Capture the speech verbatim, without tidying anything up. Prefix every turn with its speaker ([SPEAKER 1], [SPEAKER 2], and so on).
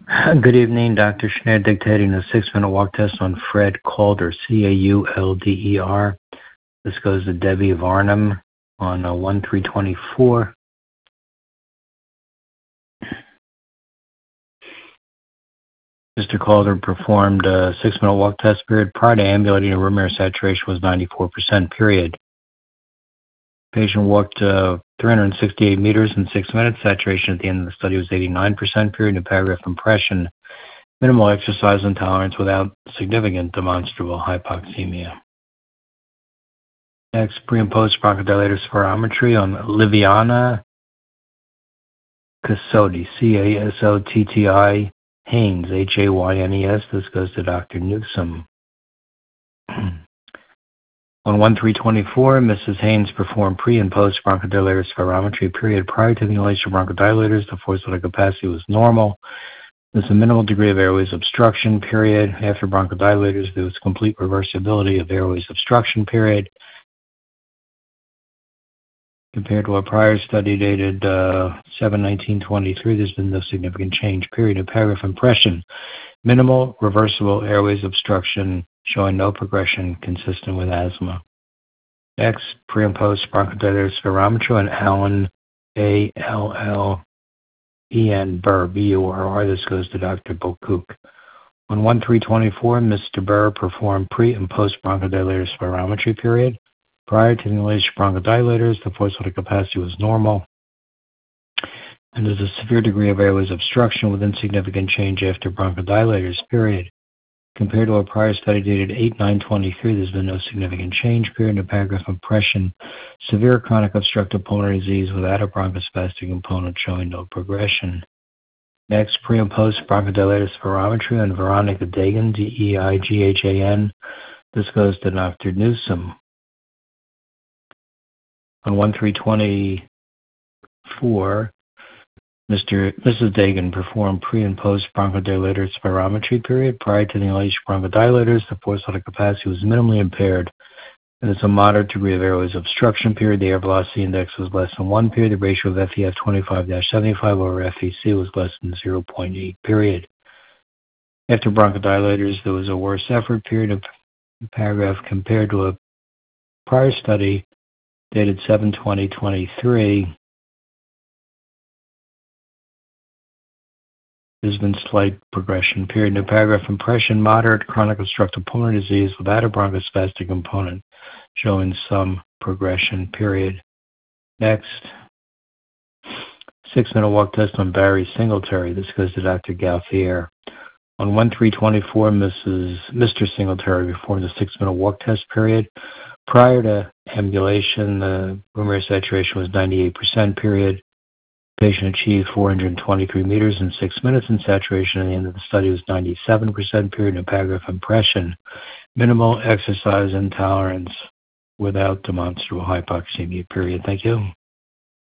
[SPEAKER 1] Good evening, Doctor Schneider dictating a six-minute walk test on Fred Calder, C A U L D E R. This goes to Debbie Varnum on uh, one three twenty-four. Mister Calder performed a six-minute walk test period. Prior to ambulating, a room air saturation was ninety-four percent, period. Patient walked uh, three hundred sixty-eight meters in six minutes. Saturation at the end of the study was eighty-nine percent, period. New paragraph impression. Minimal exercise intolerance without significant demonstrable hypoxemia. Next, pre and post bronchodilator spirometry on Liviana Cassotti, C A S O T T I Haynes, H A Y N E S. This goes to Doctor Newsom. On one three twenty-four, Missus Haynes performed pre and post bronchodilator spirometry period. Prior to the inhalation of bronchodilators, the forced vital capacity was normal. There's a minimal degree of airways obstruction period. After bronchodilators, there was complete reversibility of airways obstruction period. Compared to a prior study dated uh, seven nineteen twenty-three, there's been no significant change, period. In paragraph impression, minimal reversible airways obstruction showing no progression consistent with asthma. Next, pre and post bronchodilator spirometry on Allen, A L L E N, Burr, B U R R. This goes to Doctor Bokuk. On one three twenty-four, Mister Burr performed pre and post bronchodilator spirometry period. Prior to the inhalation of bronchodilators, the forced vital capacity was normal, and there's a severe degree of airways obstruction with insignificant change after bronchodilators, period. Compared to a prior study dated eight nine twenty-three, there's been no significant change, period. In paragraph impression, severe chronic obstructive pulmonary disease without a bronchospastic component showing no progression. Next, pre and post bronchodilator spirometry on Veronica Dagan, D E I G H A N. This goes to Doctor Newsom. On one three twenty-four, Mister Missus Dagan performed pre and post bronchodilator spirometry period. Prior to the inhalation of bronchodilators, the forced vital capacity was minimally impaired, and there's a moderate degree of airways obstruction period. The air velocity index was less than one, period. The ratio of F E F twenty-five seventy-five over F E C was less than zero point eight, period. After bronchodilators, there was a worse effort, period. Of paragraph compared to a prior study dated seven twenty twenty-three, there's been slight progression, period. New paragraph impression, moderate chronic obstructive pulmonary disease without a bronchospastic component showing some progression, period. Next, six-minute walk test on Barry Singletary. This goes to Doctor Gauthier. On one three twenty-four, Missus Mister Singletary performed a six-minute walk test period. Prior to ambulation, the room air saturation was ninety-eight percent, period. Patient achieved four hundred twenty-three meters in six minutes, and saturation at the end of the study was ninety-seven percent, period. In paragraph impression, minimal exercise intolerance without demonstrable hypoxemia, period. Thank you.